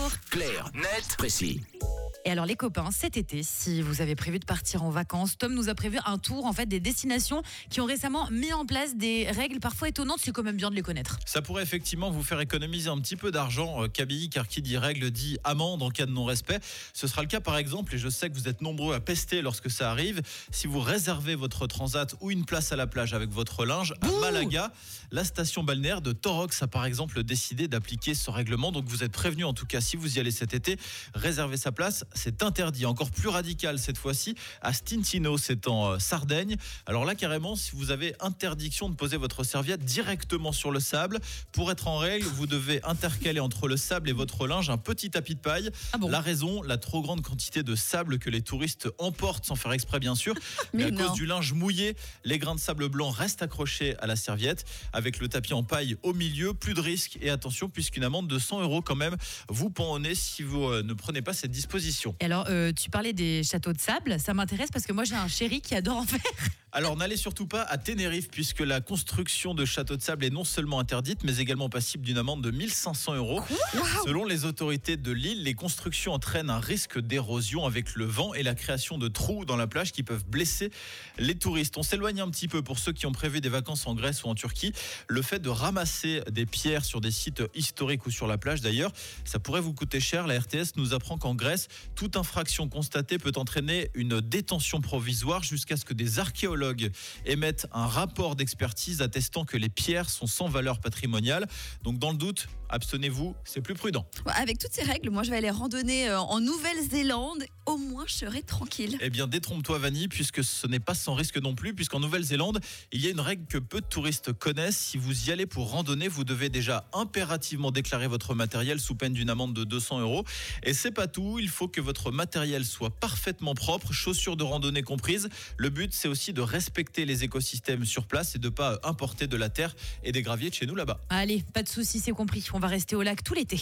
bonjour. Clair, net, précis. Et alors les copains, cet été, si vous avez prévu de partir en vacances, Tom nous a prévu un tour des destinations qui ont récemment mis en place des règles parfois étonnantes. C'est quand même bien de les connaître. Ça pourrait effectivement vous faire économiser un petit peu d'argent, Kabylie, car qui dit règle dit amende en cas de non-respect. Ce sera le cas par exemple, et je sais que vous êtes nombreux à pester lorsque ça arrive, si vous réservez votre transat ou une place à la plage avec votre linge à Malaga. La station balnéaire de Torox a par exemple décidé d'appliquer ce règlement. Donc vous êtes prévenus en tout cas si vous y allez cet été, réservez sa place. C'est interdit, encore plus radical cette fois-ci, à Stintino, c'est en Sardaigne. Alors là, carrément, si vous avez interdiction de poser votre serviette directement sur le sable, pour être en règle, vous devez intercaler entre le sable et votre linge un petit tapis de paille. Ah bon ? La raison, la trop grande quantité de sable que les touristes emportent, sans faire exprès bien sûr. Mais à cause du linge mouillé, les grains de sable blanc restent accrochés à la serviette. Avec le tapis en paille au milieu, plus de risque. Et attention, puisqu'une amende de 100 € quand même vous pend au nez si vous ne prenez pas cette disposition. Et alors, tu parlais des châteaux de sable, ça m'intéresse parce que moi j'ai un chéri qui adore en faire. Alors n'allez surtout pas à Tenerife, puisque la construction de châteaux de sable est non seulement interdite, mais également passible d'une amende de 1 500 €. Wow. Selon les autorités de l'île, les constructions entraînent un risque d'érosion avec le vent et la création de trous dans la plage qui peuvent blesser les touristes. On s'éloigne un petit peu pour ceux qui ont prévu des vacances en Grèce ou en Turquie. Le fait de ramasser des pierres sur des sites historiques ou sur la plage d'ailleurs, ça pourrait vous coûter cher. La RTS nous apprend qu'en Grèce, toute infraction constatée peut entraîner une détention provisoire jusqu'à ce que des archéologues émettent un rapport d'expertise attestant que les pierres sont sans valeur patrimoniale. Donc dans le doute, abstenez-vous, c'est plus prudent. Avec toutes ces règles, moi je vais aller randonner en Nouvelle-Zélande. Au moins je serai tranquille. Eh bien détrompe-toi Vanny, puisque ce n'est pas sans risque non plus, puisqu'en Nouvelle-Zélande, il y a une règle que peu de touristes connaissent. Si vous y allez pour randonner, vous devez déjà impérativement déclarer votre matériel sous peine d'une amende de 200 €. Et c'est pas tout, il faut que votre matériel soit parfaitement propre, chaussures de randonnée comprises. Le but, c'est aussi de respecter les écosystèmes sur place et de ne pas importer de la terre et des graviers de chez nous là-bas. Allez, pas de soucis, c'est compris. On va rester au lac tout l'été.